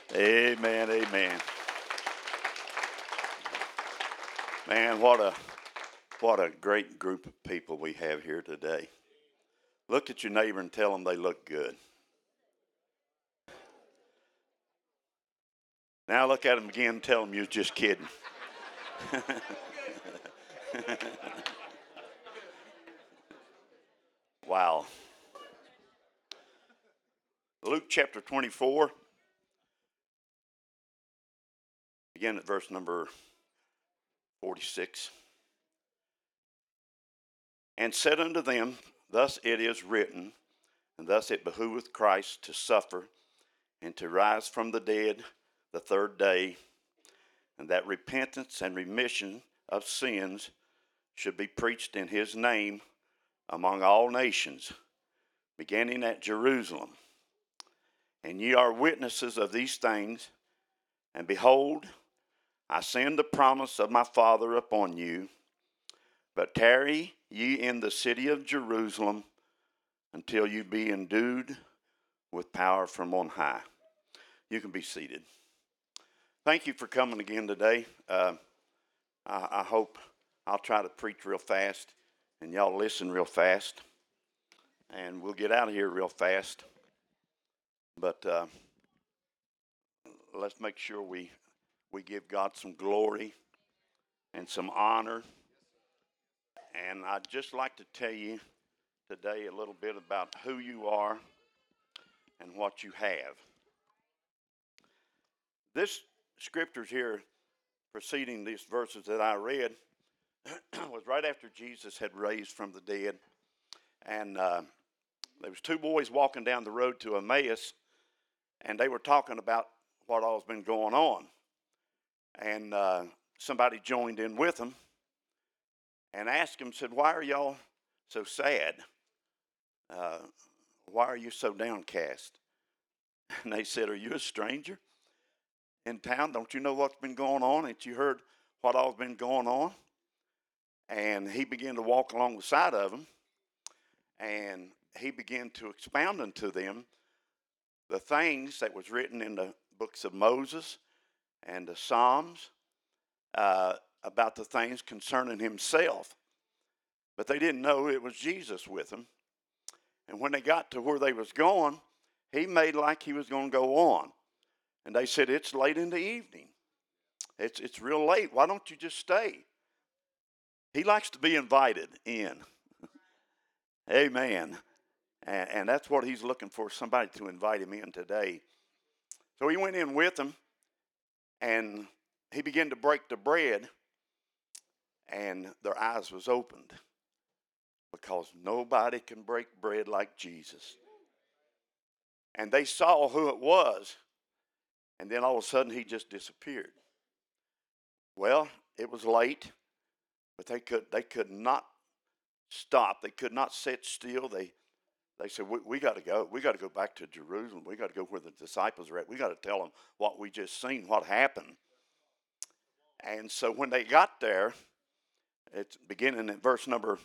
Amen, amen. Man, what a great group of people we have here today. Look at your neighbor and tell them they look good. Now look at them again and tell them you're just kidding. Wow. Luke chapter 24, begin at verse number 46. And said unto them, Thus it is written, and thus it behoveth Christ to suffer and to rise from the dead the third day, and that repentance and remission of sins should be preached in his name among all nations, beginning at Jerusalem. And ye are witnesses of these things. And behold, I send the promise of my Father upon you. But tarry ye in the city of Jerusalem until you be endued with power from on high. You can be seated. Thank you for coming again today. I hope I'll try to preach real fast and y'all listen real fast. And we'll get out of here real fast. But let's make sure we give God some glory and some honor. And I'd just like to tell you today a little bit about who you are and what you have. This scriptures here preceding these verses that I read was right after Jesus had raised from the dead. And there was two boys walking down the road to Emmaus, and they were talking about what all's been going on. And somebody joined in with them and asked them, said, why are y'all so sad? Why are you so downcast? And they said, are you a stranger in town? Don't you know what's been going on? Ain't you heard what all's been going on? And he began to walk along the side of them, and he began to expound unto them the things that was written in the books of Moses and the Psalms about the things concerning himself. But they didn't know it was Jesus with them. And when they got to where they was going, he made like he was going to go on. And they said, it's late in the evening. It's real late. Why don't you just stay? He likes to be invited in. Amen. And that's what he's looking for, somebody to invite him in today. So he went in with them, and he began to break the bread, and their eyes was opened, because nobody can break bread like Jesus. And they saw who it was, and then all of a sudden he just disappeared. Well, it was late, but they could not stop. They could not sit still. They said, we got to go. We got to go back to Jerusalem. We got to go where the disciples are at. We got to tell them what we just seen, what happened. And so when they got there, it's beginning at verse number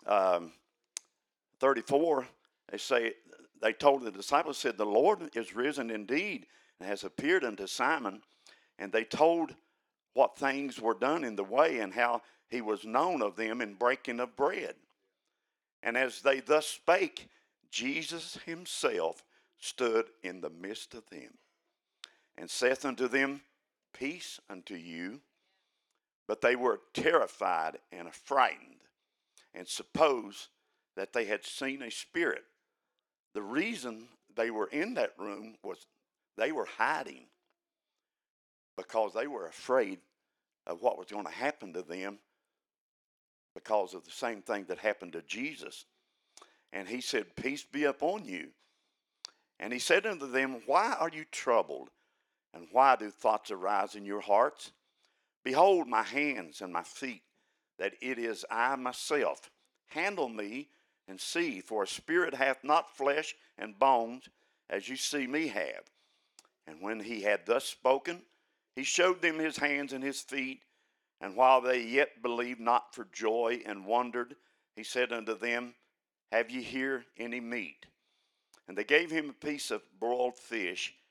34, they told the disciples, said, the Lord is risen indeed and has appeared unto Simon. And they told what things were done in the way and how he was known of them in breaking of bread. And as they thus spake, Jesus himself stood in the midst of them and saith unto them, peace unto you. But they were terrified and affrighted and supposed that they had seen a spirit. The reason they were in that room was they were hiding, because they were afraid of what was going to happen to them because of the same thing that happened to Jesus. And he said, peace be upon you. And he said unto them, why are you troubled? And why do thoughts arise in your hearts? Behold my hands and my feet, that it is I myself. Handle me and see, for a spirit hath not flesh and bones, as you see me have. And when he had thus spoken, he showed them his hands and his feet. And while they yet believed not for joy and wondered, he said unto them, have ye here any meat? And they gave him a piece of broiled fish.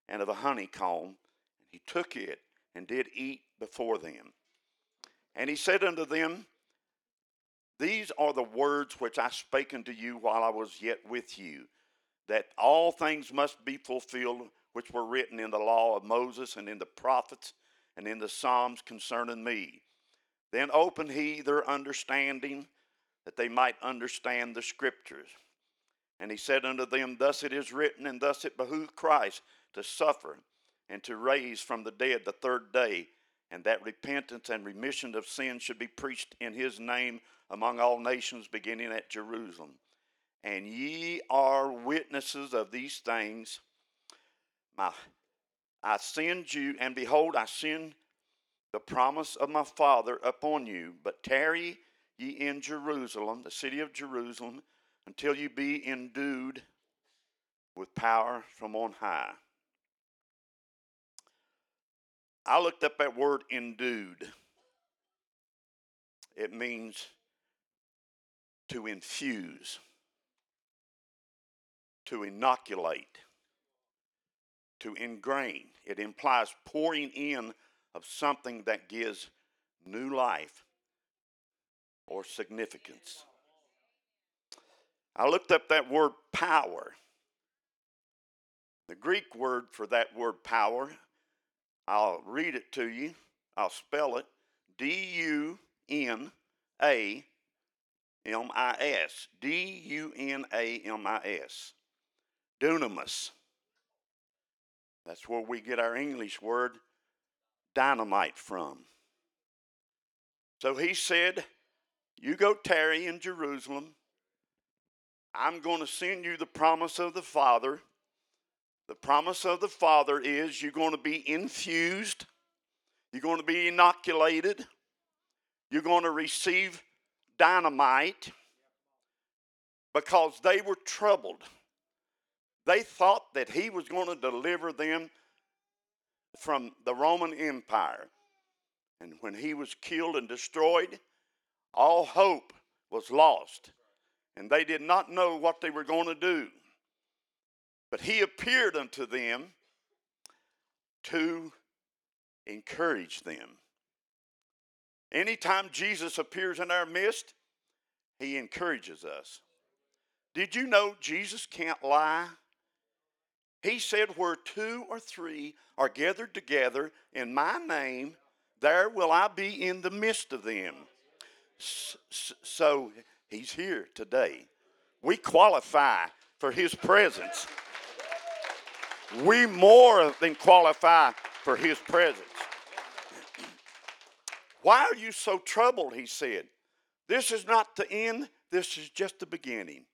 and of a honeycomb. He took it and did eat before them. And he said unto them, These are the words which I spake unto you while I was yet with you, that all things must be fulfilled which were written in the law of Moses and in the prophets and in the Psalms concerning me. Then opened he their understanding, that they might understand the Scriptures. And he said unto them, Thus it is written, and thus it behooved Christ to suffer, and to raise from the dead the third day, and that repentance and remission of sins should be preached in his name among all nations, beginning at Jerusalem. And ye are witnesses of these things. I send you, and behold, I send the promise of my Father upon you, but tarry ye in Jerusalem, the city of Jerusalem, until you be endued with power from on high. I looked up that word endued. It means to infuse, to inoculate, to ingrain. It implies pouring in of something that gives new life or significance. I looked up that word power. The Greek word for that word power, I'll read it to you. I'll spell it. D-U-N-A-M-I-S. D-U-N-A-M-I-S. Dunamis. That's where we get our English word dynamite from. So he said, you go tarry in Jerusalem. I'm going to send you the promise of the Father. The promise of the Father is you're going to be infused. You're going to be inoculated. You're going to receive dynamite, because they were troubled. They thought that he was going to deliver them from the Roman Empire. And when he was killed and destroyed, all hope was lost. And they did not know what they were going to do. But he appeared unto them to encourage them. Anytime Jesus appears in our midst, he encourages us. Did you know Jesus can't lie? He said, where 2 or 3 are gathered together in my name, there will I be in the midst of them. So he's here today. We qualify for his presence. We more than qualify for his presence. Why are you so troubled, he said. This is not the end. This is just the beginning.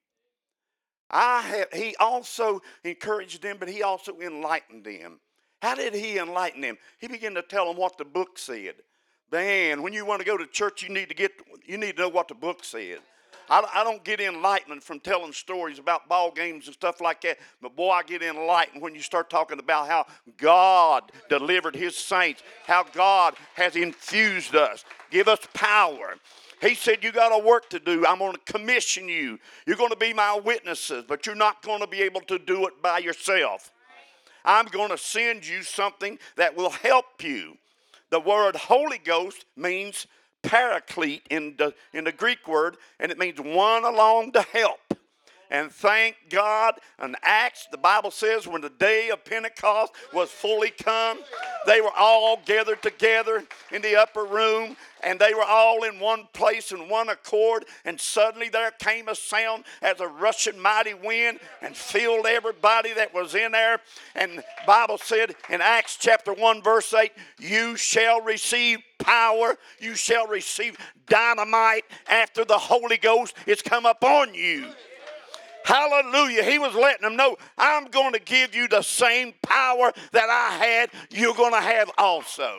He also encouraged them, but he also enlightened them. How did he enlighten them? He began to tell them what the book said. Man, when you want to go to church, you need to know what the book said. I don't get enlightenment from telling stories about ball games and stuff like that. But boy, I get enlightened when you start talking about how God delivered his saints, how God has infused us, give us power. He said, you got a work to do. I'm going to commission you. You're going to be my witnesses, but you're not going to be able to do it by yourself. I'm going to send you something that will help you. The word Holy Ghost means paraclete in the Greek word, and it means one along to help. And thank God, in Acts, the Bible says when the day of Pentecost was fully come, they were all gathered together in the upper room, and they were all in one place in one accord, and suddenly there came a sound as a rushing mighty wind and filled everybody that was in there. And the Bible said in Acts chapter 1 verse 8, you shall receive power, you shall receive dynamite after the Holy Ghost is come upon you. Hallelujah. He was letting them know, I'm going to give you the same power that I had, you're going to have also.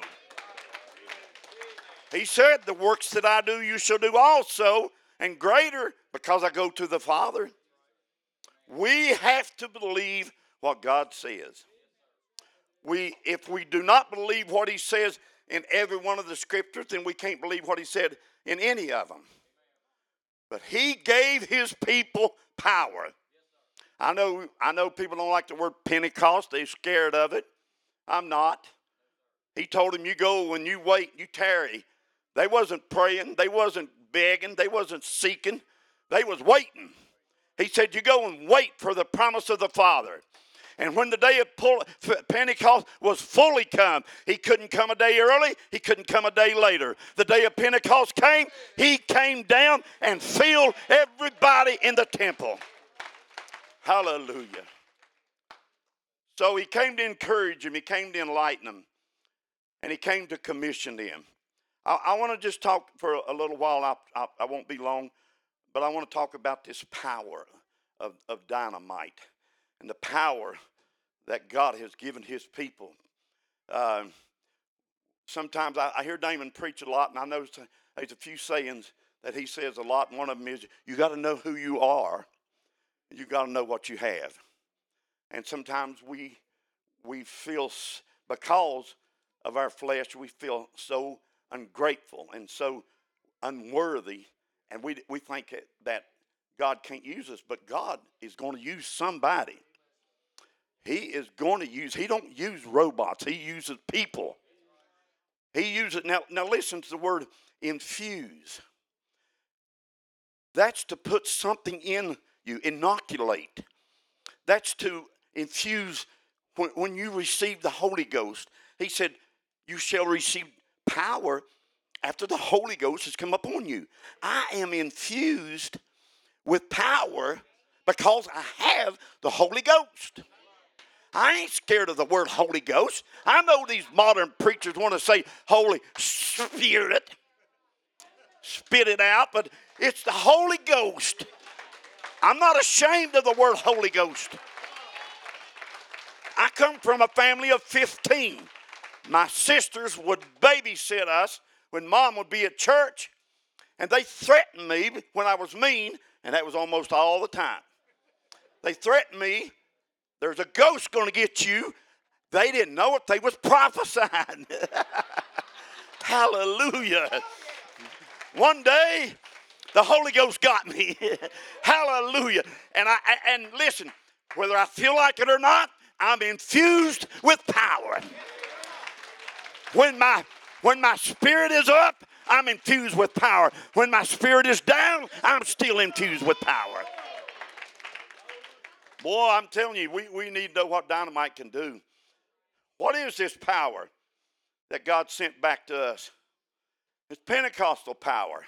He said, the works that I do, you shall do also, and greater, because I go to the Father. We have to believe what God says. If we do not believe what he says in every one of the scriptures, then we can't believe what he said in any of them. But he gave his people power. I know people don't like the word Pentecost. They're scared of it. I'm not. He told him, you go and you wait, you tarry. They wasn't praying. They wasn't begging. They wasn't seeking. They was waiting. He said, you go and wait for the promise of the Father. And when the day of Pentecost was fully come, he couldn't come a day early. He couldn't come a day later. The day of Pentecost came. He came down and filled everybody in the temple. Hallelujah. So he came to encourage them. He came to enlighten them. And he came to commission them. I want to just talk for a little while. I won't be long. But I want to talk about this power of dynamite and the power that God has given his people. Sometimes I hear Damon preach a lot, and I notice there's a few sayings that he says a lot. And one of them is, you got to know who you are. You got to know what you have. And sometimes we feel, because of our flesh, we feel so ungrateful and so unworthy. And we think that God can't use us, but God is going to use somebody. He don't use robots. He uses people. He uses, now listen to the word infuse. That's to put something in you, inoculate. That's to infuse. When you receive the Holy Ghost, he said, you shall receive power after the Holy Ghost has come upon you. I am infused with power because I have the Holy Ghost. I ain't scared of the word Holy Ghost. I know these modern preachers want to say Holy Spirit. Spit it out, but it's the Holy Ghost. I'm not ashamed of the word Holy Ghost. I come from a family of 15. My sisters would babysit us when Mom would be at church, and they threatened me when I was mean, and that was almost all the time. They threatened me, there's a ghost going to get you. They didn't know it. They was prophesying. Hallelujah. One day, the Holy Ghost got me. Hallelujah. And listen, whether I feel like it or not, I'm infused with power. When my spirit is up, I'm infused with power. When my spirit is down, I'm still infused with power. Boy, I'm telling you, we need to know what dynamite can do. What is this power that God sent back to us? It's Pentecostal power.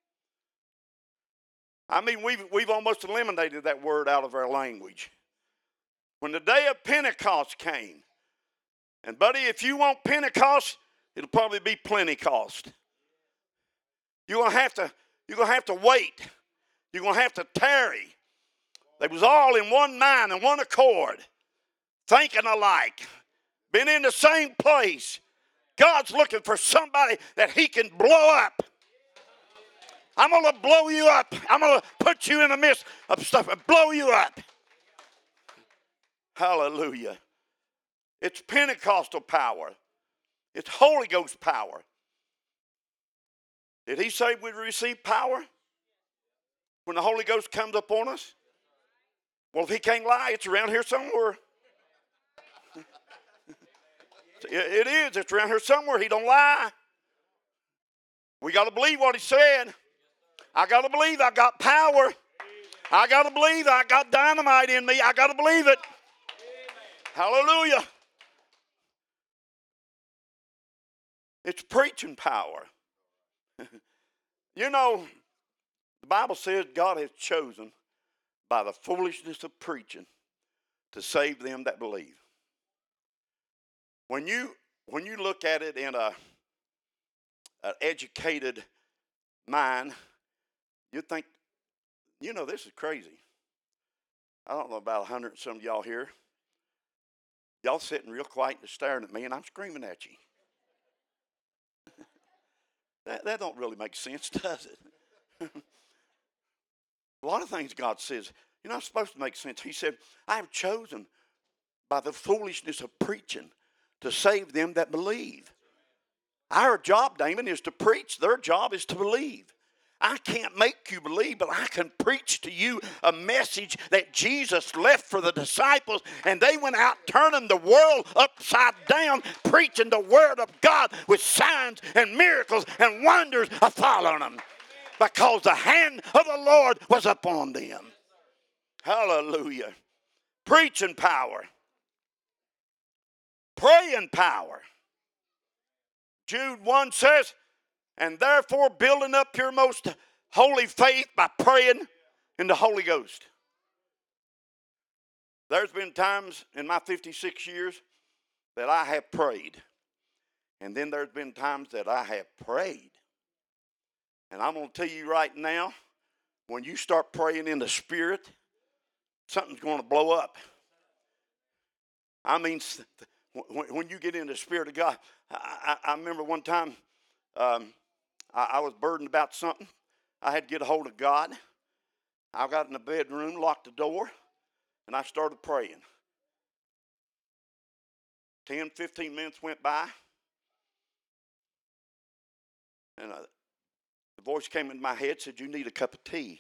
I mean, we've almost eliminated that word out of our language. When the day of Pentecost came, and buddy, if you want Pentecost, it'll probably be Plentycost. You're gonna have to wait. You're gonna have to tarry. They was all in one mind and one accord, thinking alike, been in the same place. God's looking for somebody that he can blow up. I'm going to blow you up. I'm going to put you in the midst of stuff and blow you up. Hallelujah. It's Pentecostal power. It's Holy Ghost power. Did he say we'd receive power when the Holy Ghost comes upon us? Well, if he can't lie, it's around here somewhere. It is. It's around here somewhere. He don't lie. We got to believe what he said. I got to believe I got power. I got to believe I got dynamite in me. I got to believe it. Hallelujah. It's preaching power. You know, the Bible says God has chosen by the foolishness of preaching to save them that believe. When you look at it in an educated mind, you think, you know, this is crazy. I don't know about 100 and some of y'all here. Y'all sitting real quiet and staring at me, and I'm screaming at you. That don't really make sense, does it? A lot of things God says, you're not supposed to make sense. He said, I have chosen by the foolishness of preaching to save them that believe. Our job, Damon, is to preach. Their job is to believe. I can't make you believe, but I can preach to you a message that Jesus left for the disciples, and they went out turning the world upside down, preaching the word of God with signs and miracles and wonders following them, because the hand of the Lord was upon them. Hallelujah. Preaching power. Praying power. Jude 1 says, and therefore building up your most holy faith by praying in the Holy Ghost. There's been times in my 56 years that I have prayed. And then there's been times that I have prayed. And I'm going to tell you right now, when you start praying in the Spirit, something's going to blow up. I mean, when you get in the Spirit of God, I remember one time I was burdened about something. I had to get a hold of God. I got in the bedroom, locked the door, and I started praying. 10, 15 minutes went by, and the voice came in my head, said, you need a cup of tea.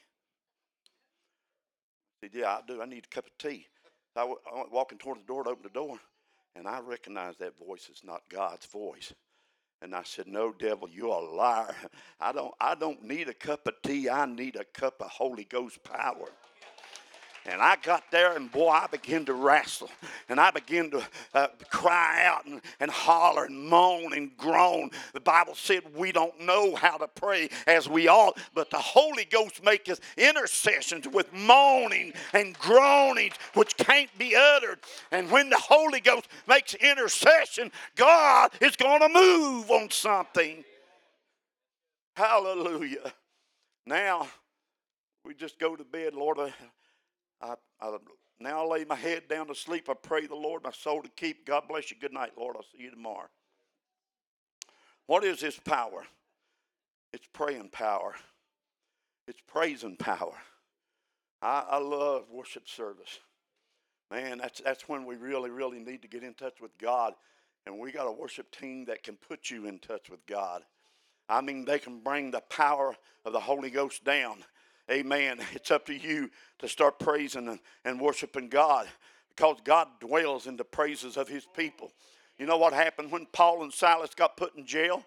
I said, yeah, I do. I need a cup of tea. I went walking toward the door to open the door, and I recognized that voice is not God's voice. And I said, no, devil, you're a liar. I don't need a cup of tea. I need a cup of Holy Ghost power. And I got there, and boy, I began to wrestle. And I began to cry out and holler and moan and groan. The Bible said we don't know how to pray as we ought, but the Holy Ghost maketh intercessions with moaning and groanings which can't be uttered. And when the Holy Ghost makes intercession, God is going to move on something. Hallelujah. Now, we just go to bed, Lord. I now lay my head down to sleep. I pray the Lord my soul to keep. God bless you. Good night, Lord. I'll see you tomorrow. What is this power? It's praying power. It's praising power. I love worship service. Man, that's when we really, really need to get in touch with God. And we got a worship team that can put you in touch with God. I mean, they can bring the power of the Holy Ghost down. Amen. It's up to you to start praising and worshiping God, because God dwells in the praises of his people. You know what happened when Paul and Silas got put in jail?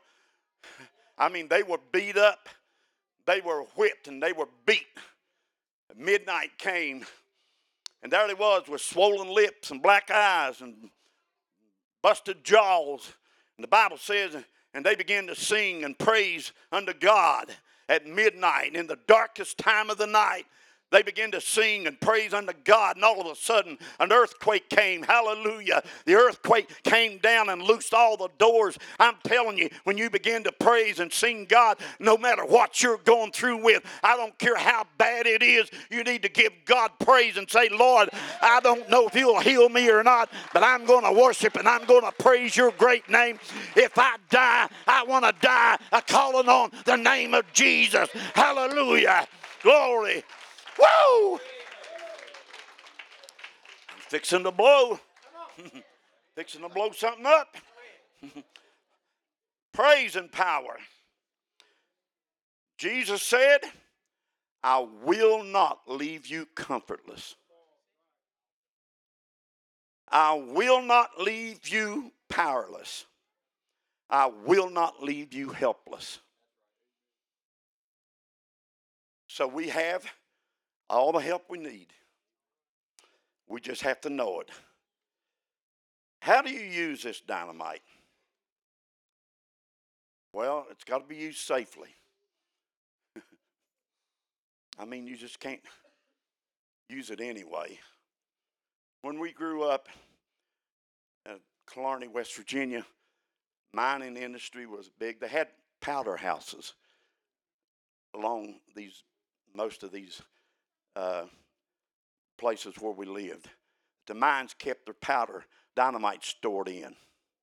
I mean, they were beat up, they were whipped, and they were beat. Midnight came, and there they was with swollen lips and black eyes and busted jaws. And the Bible says, and they began to sing and praise unto God. At midnight, in the darkest time of the night, they began to sing and praise unto God, and all of a sudden, an earthquake came. Hallelujah. The earthquake came down and loosed all the doors. I'm telling you, when you begin to praise and sing God, no matter what you're going through with, I don't care how bad it is, you need to give God praise and say, Lord, I don't know if you'll heal me or not, but I'm going to worship and I'm going to praise your great name. If I die, I want to die calling on the name of Jesus. Hallelujah. Glory. Woo! Fixing to blow. Fixing to blow something up. Praise and power. Jesus said, I will not leave you comfortless. I will not leave you powerless. I will not leave you helpless. So we have all the help we need. We just have to know it. How do you use this dynamite? Well, it's got to be used safely. I mean, you just can't use it anyway. When we grew up in Killarney, West Virginia, mining industry was big. They had powder houses along most of these places where we lived. The mines kept their powder, dynamite stored in.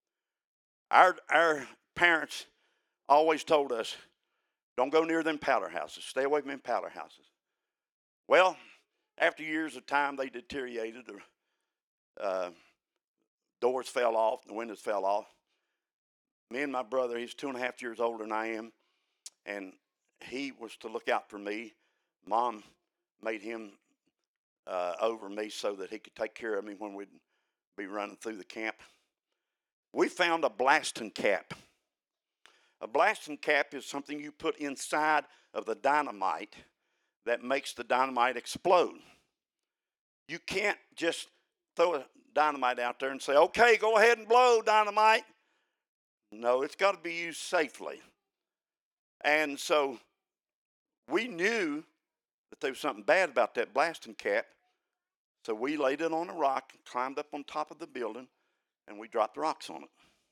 Our parents always told us, don't go near them powder houses. Stay away from them powder houses. Well, after years of time, they deteriorated. The doors fell off. The windows fell off. Me and my brother, he's 2.5 years older than I am, and he was to look out for me. Mom made him over me so that he could take care of me when we'd be running through the camp. We found a blasting cap. A blasting cap is something you put inside of the dynamite that makes the dynamite explode. You can't just throw a dynamite out there and say, okay, go ahead and blow dynamite. No, it's got to be used safely. And so we knew that there was something bad about that blasting cap. So we laid it on a rock, climbed up on top of the building, and we dropped rocks on it.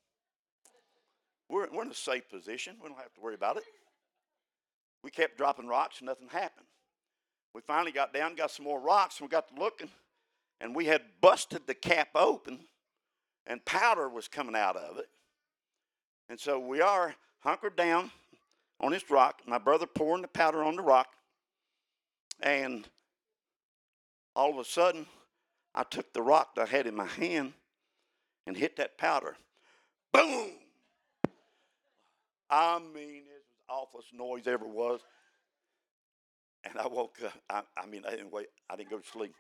We're in a safe position. We don't have to worry about it. We kept dropping rocks and nothing happened. We finally got down, got some more rocks, and we got to looking, and we had busted the cap open, and powder was coming out of it. And so we are hunkered down on this rock, my brother pouring the powder on the rock, and all of a sudden, I took the rock that I had in my hand and hit that powder. Boom! I mean, it was the awfulest noise ever was. And I woke up. I didn't wait. I didn't go to sleep.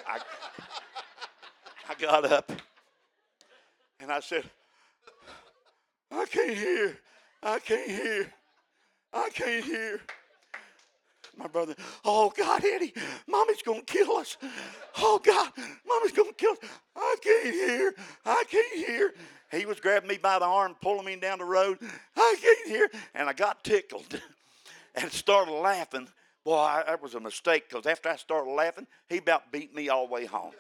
I got up and I said, I can't hear. I can't hear. I can't hear. My brother, oh God, Eddie, Mommy's going to kill us. Oh God, Mommy's going to kill us. I can't hear. I can't hear. He was grabbing me by the arm, pulling me down the road. I can't hear. And I got tickled and started laughing. Boy, that was a mistake, because after I started laughing, he about beat me all the way home.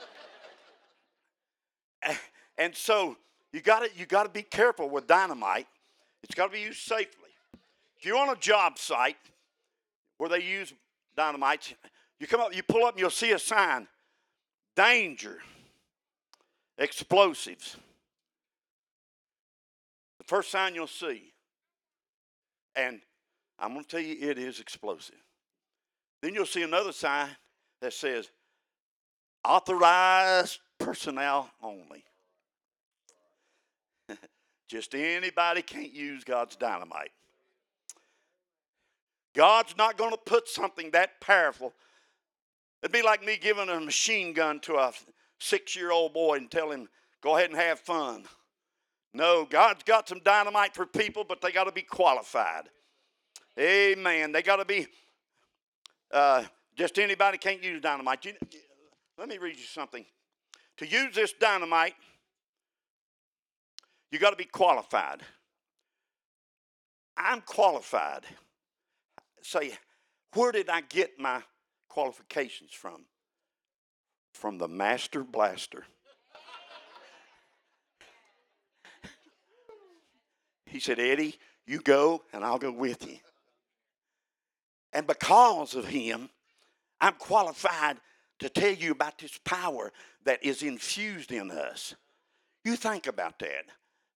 And so you got to be careful with dynamite. It's got to be used safely. If you're on a job site where they use dynamite, you pull up and you'll see a sign, danger, explosives. The first sign you'll see. And I'm going to tell you, it is explosive. Then you'll see another sign that says, authorized personnel only. Just anybody can't use God's dynamite. God's not going to put something that powerful. It'd be like me giving a machine gun to a 6-year-old boy and tell him, go ahead and have fun. No, God's got some dynamite for people, but they got to be qualified. Amen. They got to be, just anybody can't use dynamite. Let me read you something. To use this dynamite, you got to be qualified. I'm qualified. Say, where did I get my qualifications from? From the Master Blaster. He said, Eddie, you go and I'll go with you. And because of him, I'm qualified to tell you about this power that is infused in us. You think about that.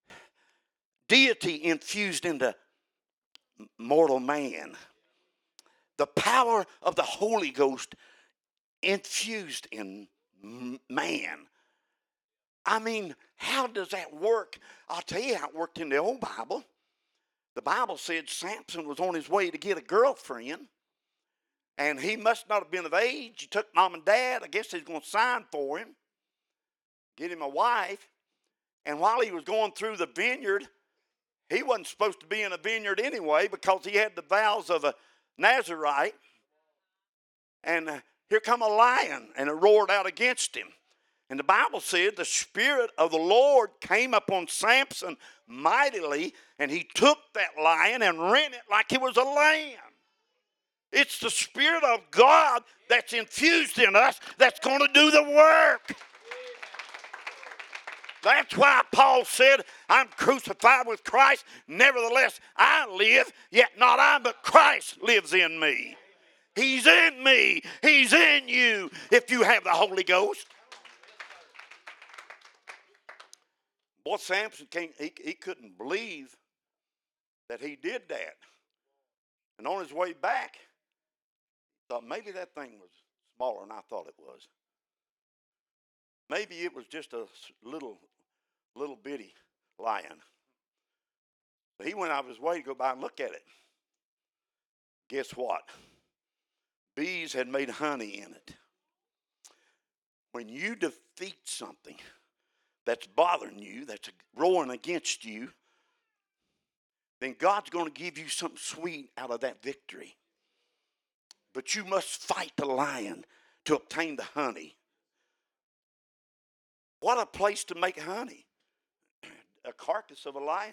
Deity infused into mortal man. The power of the Holy Ghost infused in man. I mean, how does that work? I'll tell you how it worked in the old Bible. The Bible said Samson was on his way to get a girlfriend, and he must not have been of age. He took mom and dad. I guess he's going to sign for him, get him a wife. And while he was going through the vineyard, he wasn't supposed to be in a vineyard anyway, because he had the vows of a Nazarite. And here come a lion, and it roared out against him. And the Bible said the Spirit of the Lord came upon Samson mightily, and he took that lion and rent it like it was a lamb. It's the Spirit of God that's infused in us that's going to do the work. That's why Paul said, I'm crucified with Christ. Nevertheless, I live, yet not I, but Christ lives in me. He's in me. He's in you if you have the Holy Ghost. Boy, Samson, he couldn't believe that he did that. And on his way back, he thought maybe that thing was smaller than I thought it was. Maybe it was just a little bitty lion. But he went out of his way to go by and look at it. guess what? Bees had made honey in it. When you defeat something that's bothering you, that's roaring against you, then God's going to give you something sweet out of that victory. But you must fight the lion to obtain the honey. What a place to make honey. A carcass of a lion.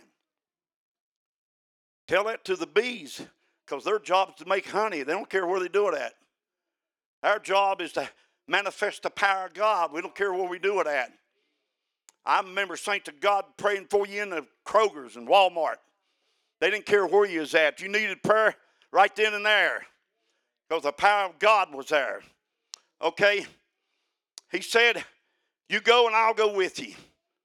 Tell that to the bees, because their job is to make honey. They don't care where they do it at. Our job is to manifest the power of God. We don't care where we do it at. I remember saints of God praying for you in the Kroger's and Walmart. They didn't care where you was at. If you needed prayer, right then and there, because the power of God was there. Okay? He said, you go and I'll go with you.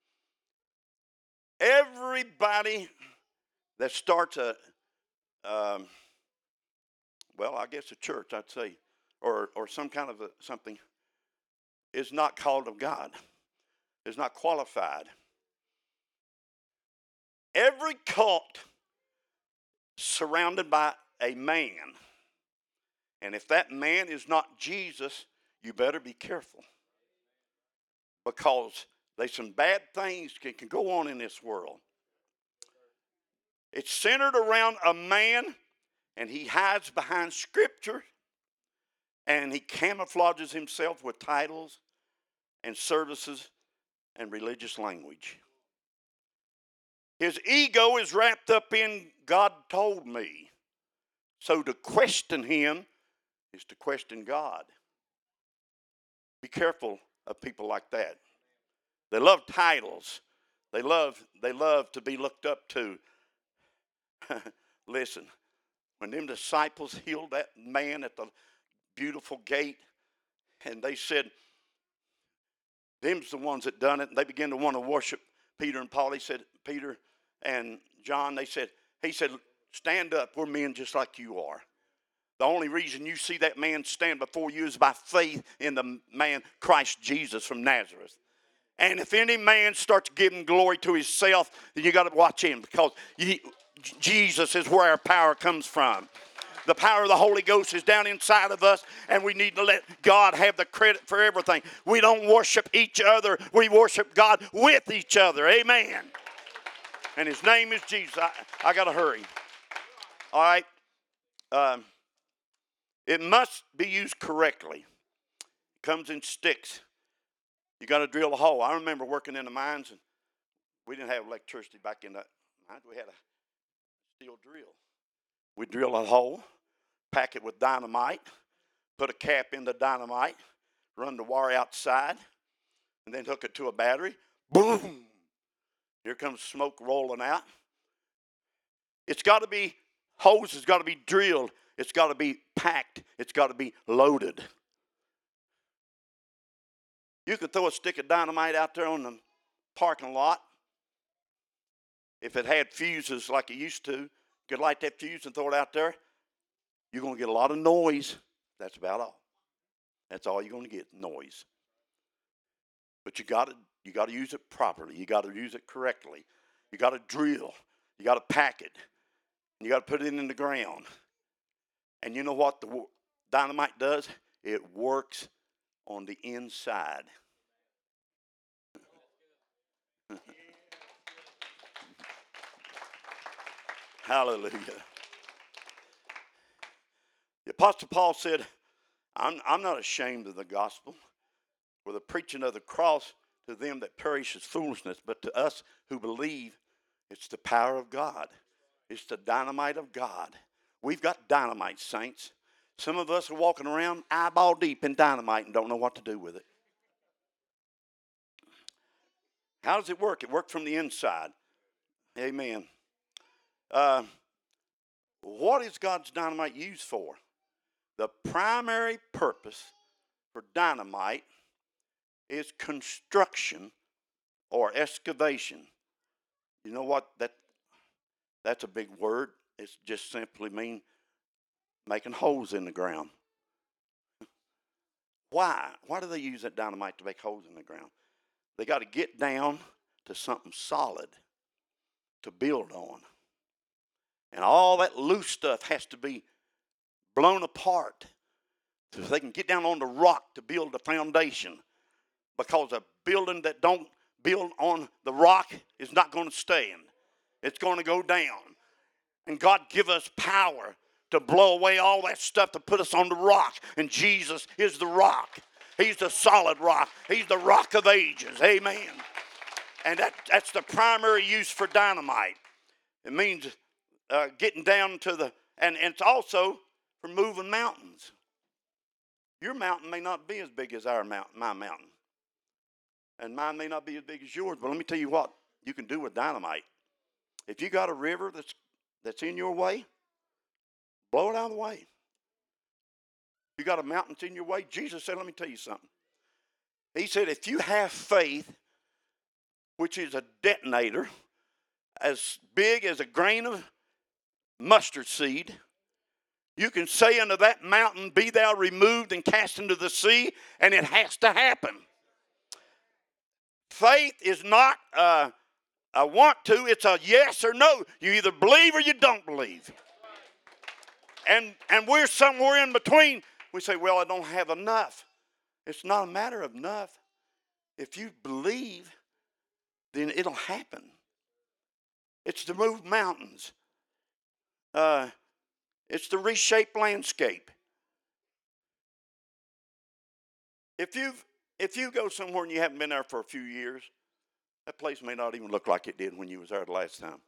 Everybody that starts I guess a church, I'd say, or some kind of something, is not called of God, is not qualified. Every cult surrounded by a man, and if that man is not Jesus, you better be careful, because there's some bad things can go on in this world. It's centered around a man, and he hides behind Scripture, and he camouflages himself with titles and services and religious language. His ego is wrapped up in God told me. So to question him is to question God. Be careful of people like that. They love titles. They love to be looked up to. Listen, when them disciples healed that man at the beautiful gate, and they said, them's the ones that done it, and they began to want to worship Peter and Paul. He said, Peter and John, he said, stand up, we're men just like you are. The only reason you see that man stand before you is by faith in the man Christ Jesus from Nazareth. And if any man starts giving glory to himself, then you got to watch him, because Jesus is where our power comes from. The power of the Holy Ghost is down inside of us, and we need to let God have the credit for everything. We don't worship each other. We worship God with each other. Amen. And his name is Jesus. I got to hurry. All right. It must be used correctly. It comes in sticks. You got to drill a hole. I remember working in the mines, and we didn't have electricity back in the mines. We had a steel drill. We drill a hole, pack it with dynamite, put a cap in the dynamite, run the wire outside, and then hook it to a battery. Boom! Here comes smoke rolling out. It's got to be, hose has got to be drilled. It's got to be packed. It's got to be loaded. You could throw a stick of dynamite out there on the parking lot. If it had fuses like it used to, you could light that fuse and throw it out there. You're going to get a lot of noise. That's about all. That's all you're going to get, noise. But you got to use it properly. You got to use it correctly. You got to drill. You got to pack it. You got to put it in the ground. And you know what the dynamite does? It works on the inside. Hallelujah. The Apostle Paul said, I'm not ashamed of the gospel, for the preaching of the cross to them that perish is foolishness, but to us who believe, it's the power of God. It's the dynamite of God. We've got dynamite, saints. Some of us are walking around eyeball deep in dynamite and don't know what to do with it. How does it work? It works from the inside. Amen. What is God's dynamite used for? The primary purpose for dynamite is construction or excavation. You know what? That's a big word. It just simply means making holes in the ground. Why? Why do they use that dynamite to make holes in the ground? They got to get down to something solid to build on. And all that loose stuff has to be blown apart so they can get down on the rock to build a foundation, because a building that don't build on the rock is not going to stand. It's going to go down. And God give us power to blow away all that stuff to put us on the rock. And Jesus is the rock. He's the solid rock. He's the rock of ages. Amen. And that's the primary use for dynamite. It means getting down to the, and it's also for moving mountains. Your mountain may not be as big as my mountain. And mine may not be as big as yours. But let me tell you what you can do with dynamite. If you got a river that's in your way, blow it out of the way. You got a mountain that's in your way. Jesus said, let me tell you something. He said, if you have faith, which is a detonator, as big as a grain of mustard seed, you can say unto that mountain, be thou removed and cast into the sea, and it has to happen. Faith is not a want to, it's a yes or no. You either believe or you don't believe. And we're somewhere in between. We say, well, I don't have enough. It's not a matter of enough. If you believe, then it'll happen. It's to move mountains. It's to reshape landscape. If you go somewhere and you haven't been there for a few years, that place may not even look like it did when you was there the last time.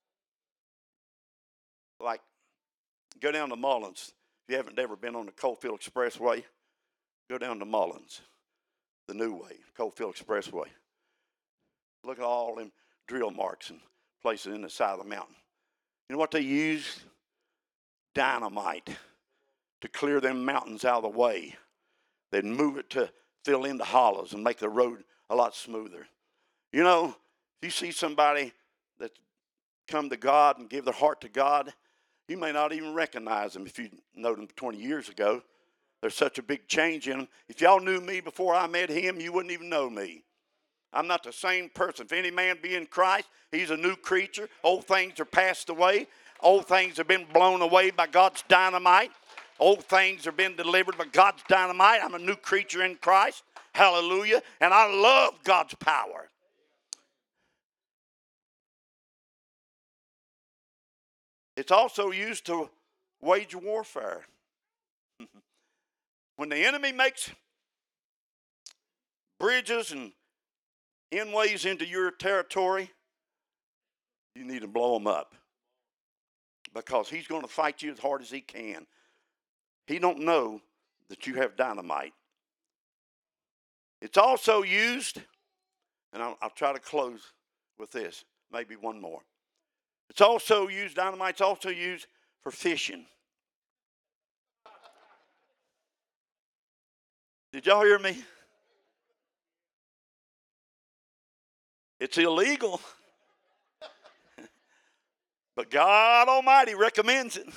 Like, go down to Mullins. If you haven't ever been on the Coalfield Expressway, go down to Mullins, the new way, Coalfield Expressway. Look at all them drill marks and places in the side of the mountain. You know what they use? Dynamite to clear them mountains out of the way. They'd move it to fill in the hollows and make the road a lot smoother. You know, if you see somebody that's come to God and give their heart to God, you may not even recognize them if you know them 20 years ago. There's such a big change in them. If y'all knew me before I met him, you wouldn't even know me. I'm not the same person. If any man be in Christ, he's a new creature. Old things are passed away. Old things have been blown away by God's dynamite. Old things have been delivered by God's dynamite. I'm a new creature in Christ. Hallelujah. And I love God's power. It's also used to wage warfare. When the enemy makes bridges and inways into your territory, you need to blow them up, because he's going to fight you as hard as he can. He don't know that you have dynamite. It's also used, and I'll try to close with this, maybe one more. It's also used, dynamite's also used for fishing. Did y'all hear me? It's illegal. But God Almighty recommends it.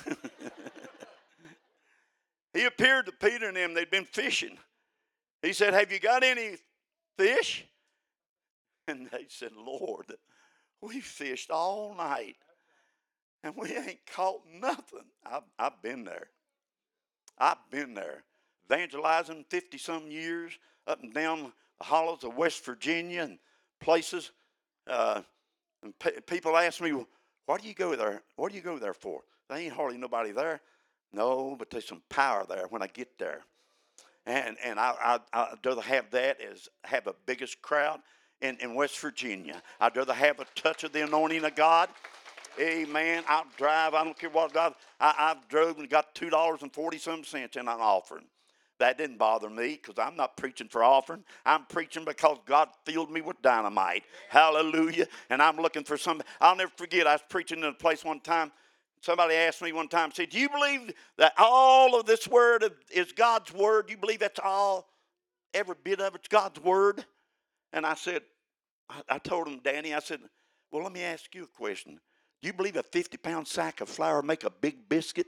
He appeared to Peter and them. They'd been fishing. He said, have you got any fish? And they said, Lord, we fished all night and we ain't caught nothing. I've been there. I've been there. Evangelizing 50-some years up and down the hollows of West Virginia and places. And people ask me, well, why do you go there? What do you go there for? There ain't hardly nobody there. No, but there's some power there when I get there. And I'd rather have that as have a biggest crowd in West Virginia. I'd rather have a touch of the anointing of God. Amen. I'll drive. I don't care what God. I've drove and got $2.40 in an offering. That didn't bother me, because I'm not preaching for offering. I'm preaching because God filled me with dynamite. Hallelujah. And I'm looking for somebody. I'll never forget, I was preaching in a place one time. Somebody asked me one time, said, do you believe that all of this word is God's word? Do you believe that's all, every bit of it's God's word? And I said, I told him, Danny, I said, well, let me ask you a question. Do you believe a 50-pound sack of flour make a big biscuit?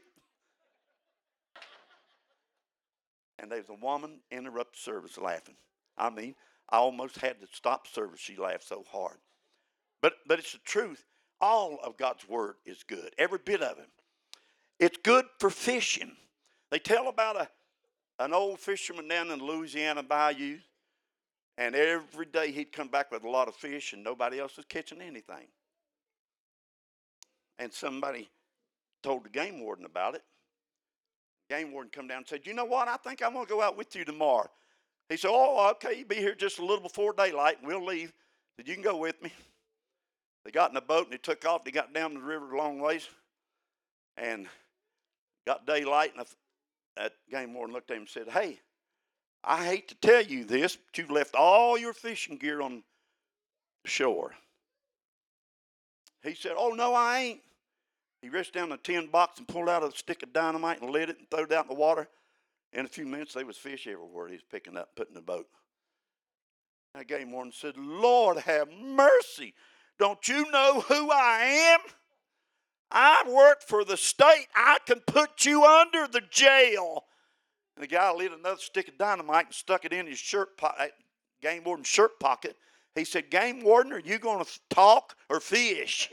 And there's a woman interrupt service laughing. I mean, I almost had to stop service. She laughed so hard. But it's the truth. All of God's word is good. Every bit of it. It's good for fishing. They tell about an old fisherman down in the Louisiana bayou, and every day he'd come back with a lot of fish, and nobody else was catching anything. And somebody told the game warden about it. The game warden come down and said, "You know what? I think I'm going to go out with you tomorrow." He said, "Oh, okay, you be here just a little before daylight, and we'll leave." He said, "You can go with me." They got in a boat, and they took off. They got down the river a long ways, and got daylight, and that game warden looked at him and said, "Hey, I hate to tell you this, but you've left all your fishing gear on the shore." He said, "Oh, no, I ain't." He reached down a tin box and pulled out a stick of dynamite and lit it and threw it out in the water. In a few minutes, there was fish everywhere he was picking up, putting in the boat. That game warden said, "Lord, have mercy. Don't you know who I am? I work for the state. I can put you under the jail." And the guy lit another stick of dynamite and stuck it in his shirt pocket, game warden's shirt pocket. He said, "Game warden, are you going to talk or fish?"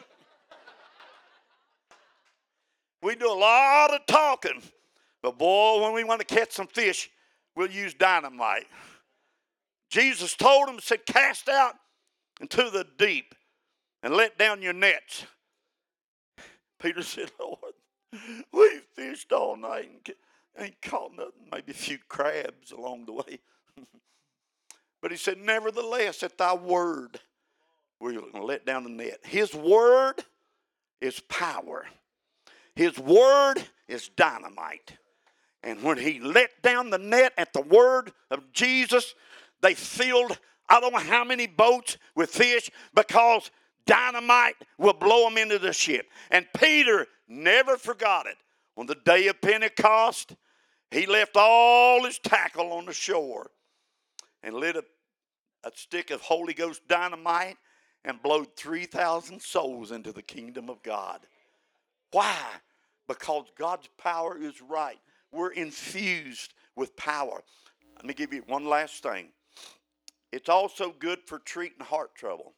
We do a lot of talking, but boy, when we want to catch some fish, we'll use dynamite. Jesus told him, said, "Cast out into the deep and let down your nets." Peter said, "Lord, we fished all night and ain't caught nothing, maybe a few crabs along the way." But he said, "Nevertheless, at thy word, we're going to let down the net." His word is power. His word is dynamite. And when he let down the net at the word of Jesus, they filled I don't know how many boats with fish, because dynamite will blow them into the ship. And Peter never forgot it. On the day of Pentecost, he left all his tackle on the shore and lit a stick of Holy Ghost dynamite and blowed 3,000 souls into the kingdom of God. Why? Because God's power is right. We're infused with power. Let me give you one last thing. It's also good for treating heart trouble.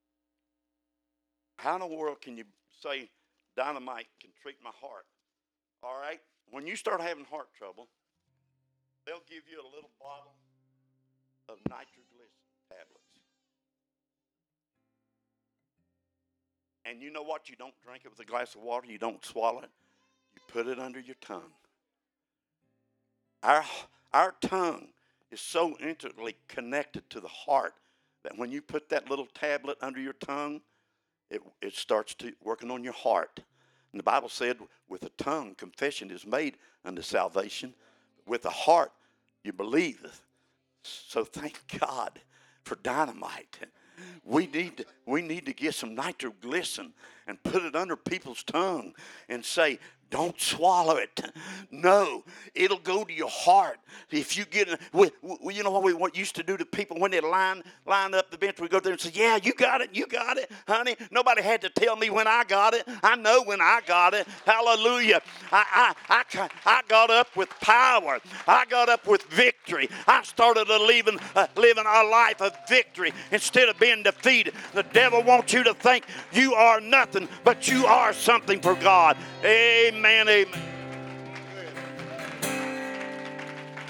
How in the world can you say dynamite can treat my heart? All right? When you start having heart trouble, they'll give you a little bottle of nitroglycerin tablets. And you know what? You don't drink it with a glass of water. You don't swallow it. You put it under your tongue. Our tongue is so intimately connected to the heart that when you put that little tablet under your tongue, it starts to working on your heart. And the Bible said, with the tongue, confession is made unto salvation. With the heart, you believe. So thank God for dynamite. We need to get some nitroglycerin and put it under people's tongue and say, don't swallow it. No, it'll go to your heart. If you get, you know what we used to do to people when they line up the bench, we go there and say, "Yeah, you got it, honey." Nobody had to tell me when I got it. I know when I got it. Hallelujah. I got up with power. I got up with victory. I started living a life of victory instead of being defeated. The devil wants you to think you are nothing, but you are something for God. Amen. Amen.